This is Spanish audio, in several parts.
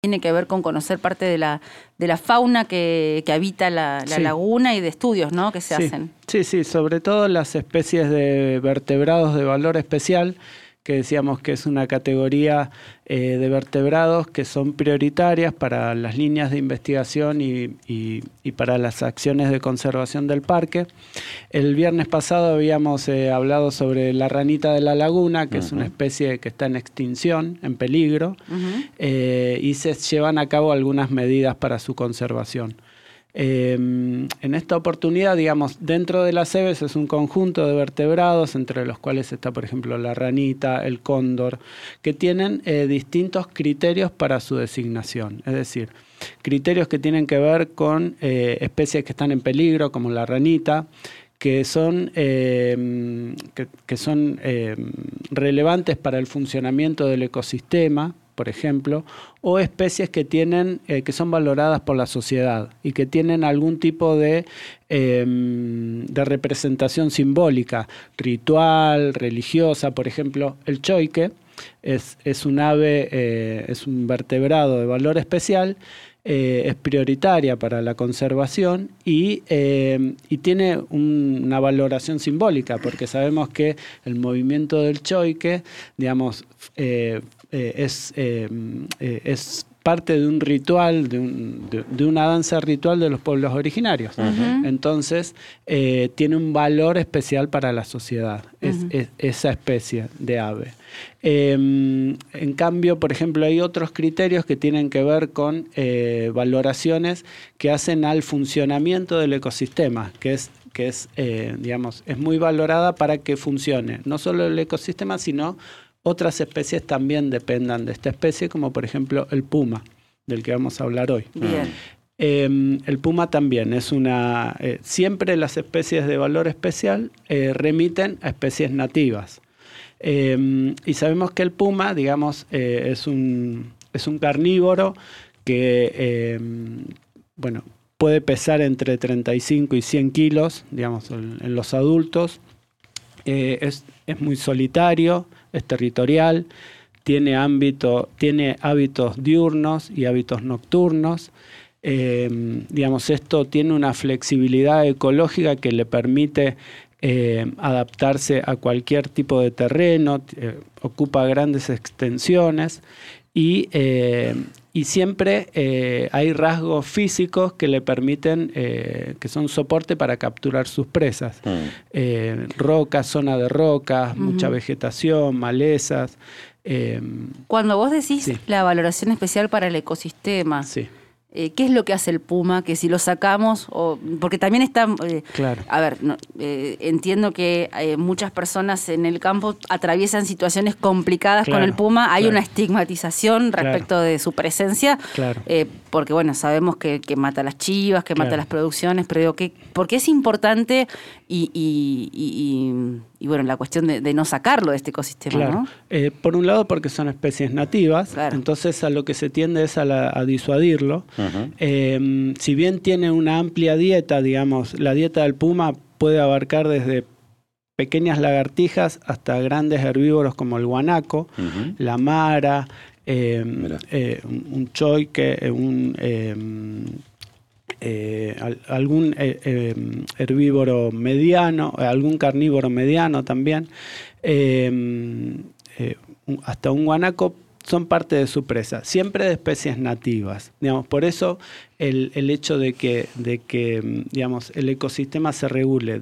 tiene que ver con conocer parte de la fauna que habita la laguna y de estudios, ¿no?, que se hacen. Sí, sobre todo las especies de vertebrados de valor especial, que decíamos que es una categoría de vertebrados que son prioritarias para las líneas de investigación y para las acciones de conservación del parque. El viernes pasado habíamos hablado sobre la ranita de la laguna, que es una especie que está en extinción, en peligro, y se llevan a cabo algunas medidas para su conservación. En esta oportunidad, digamos, dentro de las aves es un conjunto de vertebrados, entre los cuales está, por ejemplo, la ranita, el cóndor, que tienen distintos criterios para su designación. Es decir, criterios que tienen que ver con especies que están en peligro, como la ranita, que son relevantes para el funcionamiento del ecosistema, por ejemplo, o especies que tienen que son valoradas por la sociedad y que tienen algún tipo de representación simbólica, ritual, religiosa. Por ejemplo, el choique es un ave, es un vertebrado de valor especial, es prioritaria para la conservación y tiene una valoración simbólica, porque sabemos que el movimiento del choique, digamos, es parte de un ritual, de una danza ritual de los pueblos originarios. Entonces, tiene un valor especial para la sociedad, esa especie de ave. En cambio, por ejemplo, hay otros criterios que tienen que ver con valoraciones que hacen al funcionamiento del ecosistema, que es digamos, es muy valorada para que funcione no solo el ecosistema, sino otras especies también dependan de esta especie, como por ejemplo el puma, del que vamos a hablar hoy. Bien. El puma también es una... siempre las especies de valor especial remiten a especies nativas. Y sabemos que el puma, digamos, es un carnívoro que, puede pesar entre 35 y 100 kilos, digamos, en los adultos. Es muy solitario, es territorial, tiene hábitos diurnos y hábitos nocturnos. Digamos, esto tiene una flexibilidad ecológica que le permite adaptarse a cualquier tipo de terreno, ocupa grandes extensiones y siempre hay rasgos físicos que le permiten, que son soporte para capturar sus presas. Rocas, zona de rocas, mucha vegetación, malezas. Cuando vos decís la valoración especial para el ecosistema, ¿qué es lo que hace el puma? Que si lo sacamos, porque también está... claro. A ver, entiendo que muchas personas en el campo atraviesan situaciones complicadas con el puma. Hay una estigmatización respecto de su presencia, porque bueno, sabemos que mata las chivas, que mata las producciones, pero digo, ¿por qué es importante y bueno, la cuestión de no sacarlo de este ecosistema, ¿no? Por un lado porque son especies nativas, entonces a lo que se tiende es a disuadirlo. Si bien tiene una amplia dieta, digamos, la dieta del puma puede abarcar desde pequeñas lagartijas hasta grandes herbívoros como el guanaco, la mara, un choique, algún herbívoro mediano, algún carnívoro mediano también, hasta un guanaco, son parte de su presa, siempre de especies nativas. Digamos, por eso el hecho de que digamos, el ecosistema se regule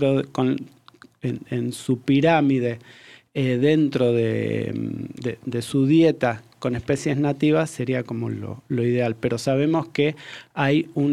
en su pirámide, dentro de su dieta con especies nativas sería como lo ideal, pero sabemos que hay un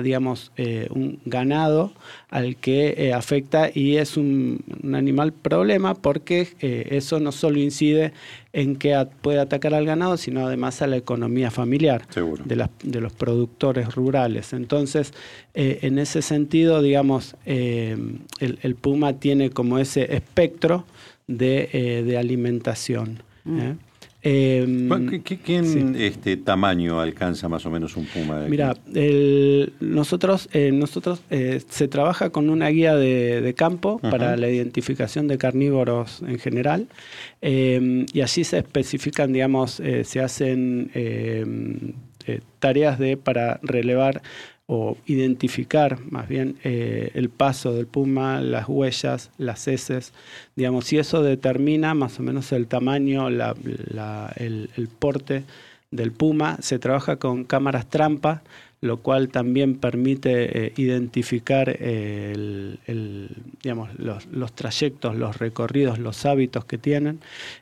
ganado al que afecta y es un animal problema porque eso no solo incide en que puede atacar al ganado, sino además a la economía familiar de los productores rurales. Entonces, en ese sentido, digamos, el puma tiene como ese espectro de alimentación. ¿Qué tamaño alcanza más o menos un puma? Mira, nosotros se trabaja con una guía de campo para la identificación de carnívoros en general, y allí se especifican, digamos, se hacen tareas para relevar o identificar más bien el paso del puma, las huellas, las heces, digamos, y eso determina más o menos el tamaño, el porte del puma. Se trabaja con cámaras trampa, lo cual también permite identificar digamos, los trayectos, los recorridos, los hábitos que tienen.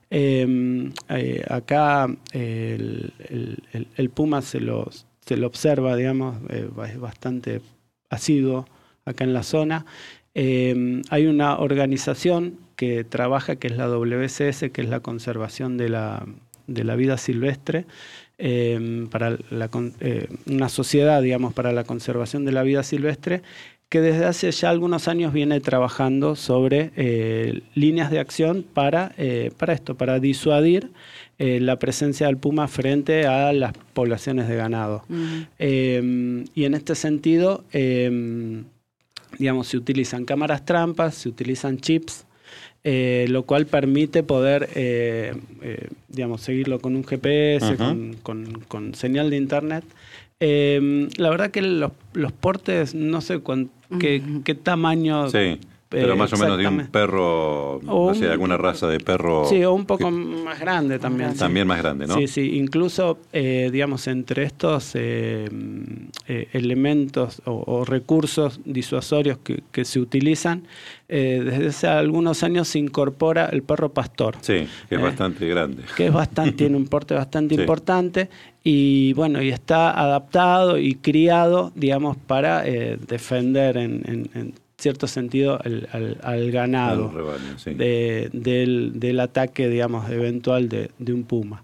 Acá el puma se lo observa, digamos, es bastante asiduo acá en la zona. Hay una organización que trabaja, que es la WCS, que es la conservación de la vida silvestre, una sociedad, digamos, para la conservación de la vida silvestre, que desde hace ya algunos años viene trabajando sobre líneas de acción para esto, para disuadir la presencia del puma frente a las poblaciones de ganado. Y en este sentido, digamos, se utilizan cámaras trampas, se utilizan chips, lo cual permite poder, digamos, seguirlo con un GPS, con señal de internet. La verdad que los portes, no sé qué tamaño... Sí. Pero más o menos de un perro, no sé, alguna raza de perro... Sí, o un poco más grande también. También más grande, ¿no? Sí, sí. Incluso, digamos, entre estos elementos o recursos disuasorios que se utilizan, desde hace algunos años se incorpora el perro pastor. Sí, que es bastante grande. Que tiene un porte bastante importante y, bueno, y está adaptado y criado, digamos, para defender en cierto sentido al ganado, rebaño, sí, del ataque, digamos, eventual de un puma.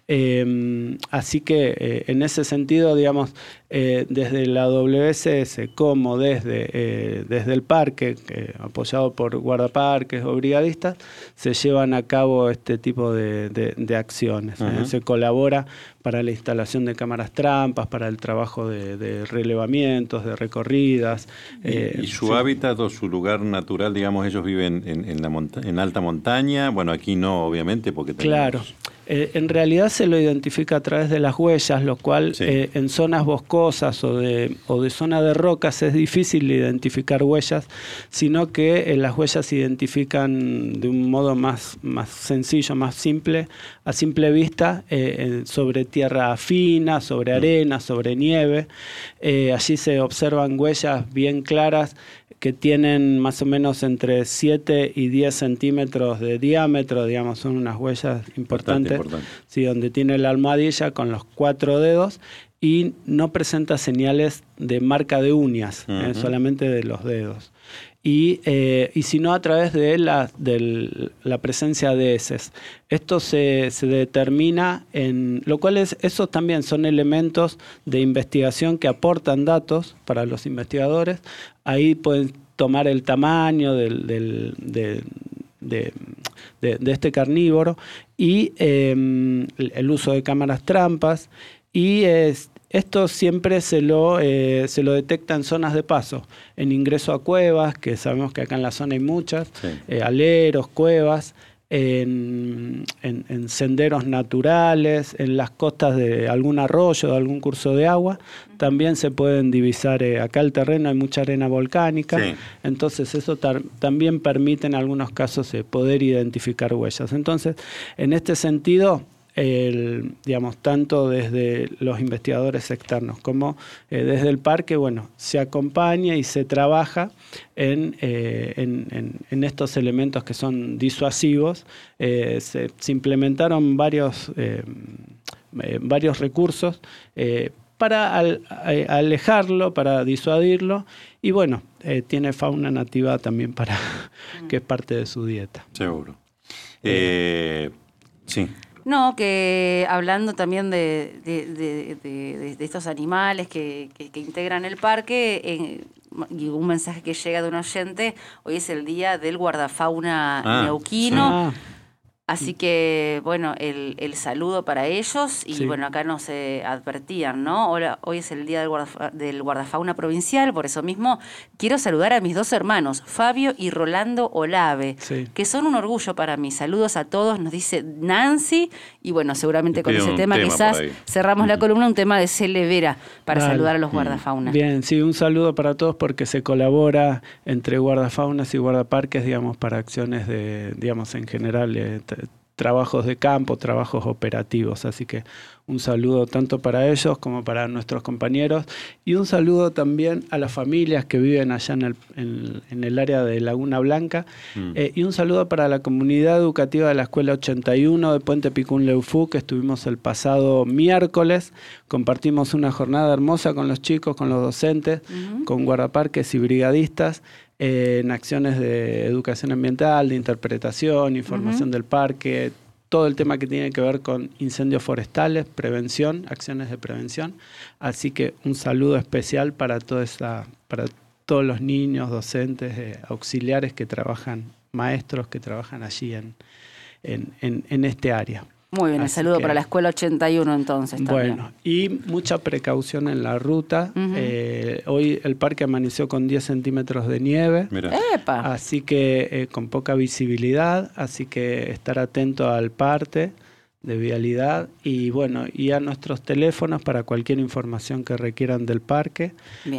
Así que en ese sentido, digamos, desde la WCS como desde el parque, apoyado por guardaparques o brigadistas, se llevan a cabo este tipo de acciones. Se colabora para la instalación de cámaras trampas, para el trabajo de relevamientos, de recorridas. ¿Y su hábitat o su lugar natural, digamos, ellos viven en alta montaña? Bueno, aquí no, obviamente, porque tenemos... Claro. En realidad se lo identifica a través de las huellas, lo cual en zonas boscosas o de zona de rocas es difícil identificar huellas, sino que las huellas se identifican de un modo más sencillo, más simple, a simple vista, sobre tierra fina, sobre arena, sobre nieve. Allí se observan huellas bien claras que tienen más o menos entre 7 y 10 centímetros de diámetro, digamos, son unas huellas importantes, sí, donde tiene la almohadilla con los 4 dedos y no presenta señales de marca de uñas, solamente de los dedos. Y si no, a través de la presencia de heces. Esto se determina lo cual esos también son elementos de investigación que aportan datos para los investigadores. Ahí pueden tomar el tamaño de este carnívoro y el uso de cámaras trampas, y esto siempre se lo detecta en zonas de paso, en ingreso a cuevas, que sabemos que acá en la zona hay muchas, aleros, cuevas, en senderos naturales, en las costas de algún arroyo, de algún curso de agua. También se pueden divisar, acá el terreno hay mucha arena volcánica, entonces eso también permite en algunos casos poder identificar huellas. Entonces, en este sentido, digamos, tanto desde los investigadores externos como desde el parque, bueno, se acompaña y se trabaja en estos elementos que son disuasivos. Se implementaron varios recursos para alejarlo, para disuadirlo, y bueno, tiene fauna nativa también que es parte de su dieta. Seguro. Sí. No, que hablando también de estos animales que integran el parque, y un mensaje que llega de un oyente, hoy es el día del guardafauna neuquino. Así que, bueno, el saludo para ellos y, bueno, acá nos advertían, ¿no? Hoy es el día del guardafauna provincial, por eso mismo quiero saludar a mis 2 hermanos, Fabio y Rolando Olave, que son un orgullo para mí. Saludos a todos, nos dice Nancy, y bueno, seguramente con ese tema quizás cerramos la columna, un tema de Cele Vera para saludar a los guardafaunas. Bien, sí, un saludo para todos porque se colabora entre guardafaunas y guardaparques, digamos, para acciones de, digamos, en general, trabajos de campo, trabajos operativos, así que un saludo tanto para ellos como para nuestros compañeros y un saludo también a las familias que viven allá en el área de Laguna Blanca y un saludo para la comunidad educativa de la Escuela 81 de Puente Picún Leufú, que estuvimos el pasado miércoles, compartimos una jornada hermosa con los chicos, con los docentes, con guardaparques y brigadistas, en acciones de educación ambiental, de interpretación, información del parque, todo el tema que tiene que ver con incendios forestales, prevención, acciones de prevención. Así que un saludo especial para para todos los niños, docentes, auxiliares que trabajan, maestros que trabajan allí en este área. Muy bien, el saludo para la Escuela 81 entonces también. Bueno, y mucha precaución en la ruta. Hoy el parque amaneció con 10 centímetros de nieve. ¡Epa! Así que con poca visibilidad, así que estar atento al parte de vialidad y bueno, y a nuestros teléfonos para cualquier información que requieran del parque.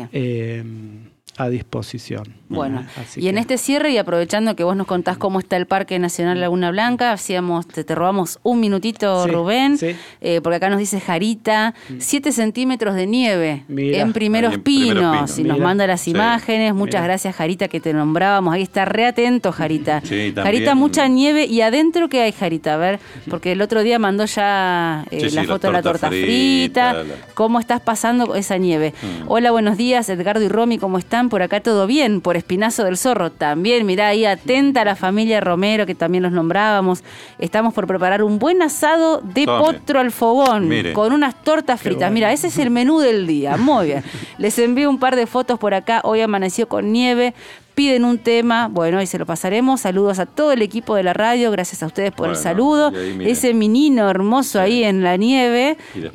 Bien. A disposición. Bueno, y en este cierre, y aprovechando que vos nos contás cómo está el Parque Nacional Laguna Blanca, te robamos un minutito, Rubén, porque acá nos dice Jarita, 7 centímetros de nieve en Primeros Pinos, y nos manda las imágenes. Muchas gracias, Jarita, que te nombrábamos. Ahí está re atento, Jarita. Jarita, mucha nieve. ¿Y adentro qué hay, Jarita? A ver, porque el otro día mandó ya la foto de la torta frita. ¿Cómo estás pasando esa nieve? Hola, buenos días, Edgardo y Romy, ¿cómo están? Por acá todo bien, por Espinazo del Zorro también, mirá ahí atenta a la familia Romero, que también los nombrábamos. Estamos por preparar un buen asado de potro al fogón, con unas tortas fritas. Mira, ese es el menú del día, muy bien. Les envío un par de fotos por acá, hoy amaneció con nieve. Piden un tema, bueno, ahí se lo pasaremos. Saludos a todo el equipo de la radio, gracias a ustedes por el saludo. Ese menino hermoso ahí en la nieve,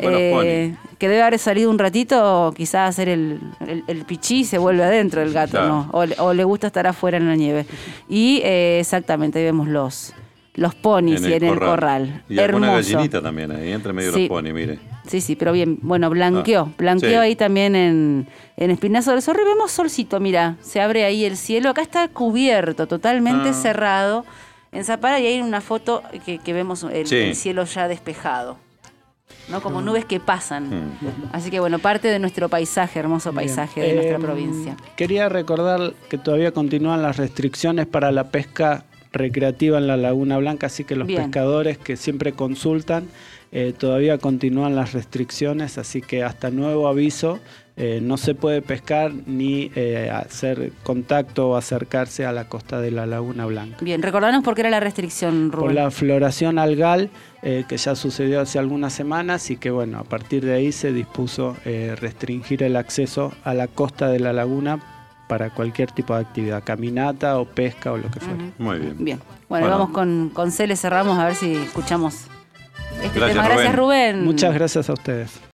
que debe haber salido un ratito, quizás hacer el pichí y se vuelve adentro el gato, ¿no? O le gusta estar afuera en la nieve. Y exactamente, ahí vemos los ponis y en el corral. Y alguna gallinita también ahí, entre medio de los ponis, mire. Sí, pero bien, bueno, blanqueó ahí también en Espinazo del Zorro y vemos solcito, mira, se abre ahí el cielo, acá está cubierto, totalmente cerrado, en Zapara, y hay una foto que vemos el cielo ya despejado, ¿no? Como nubes que pasan. Así que bueno, parte de nuestro paisaje, hermoso paisaje de nuestra provincia. Quería recordar que todavía continúan las restricciones para la pesca recreativa en la Laguna Blanca, así que los pescadores que siempre consultan, todavía continúan las restricciones, así que hasta nuevo aviso no se puede pescar ni hacer contacto o acercarse a la costa de la Laguna Blanca. Bien, recordanos por qué era la restricción, Rubén. Por la floración algal que ya sucedió hace algunas semanas y que bueno, a partir de ahí se dispuso restringir el acceso a la costa de la laguna para cualquier tipo de actividad, caminata o pesca o lo que fuera. Muy bien. Bien, bueno, vamos con Cele, cerramos a ver si escuchamos este tema. Gracias, Rubén. Muchas gracias a ustedes.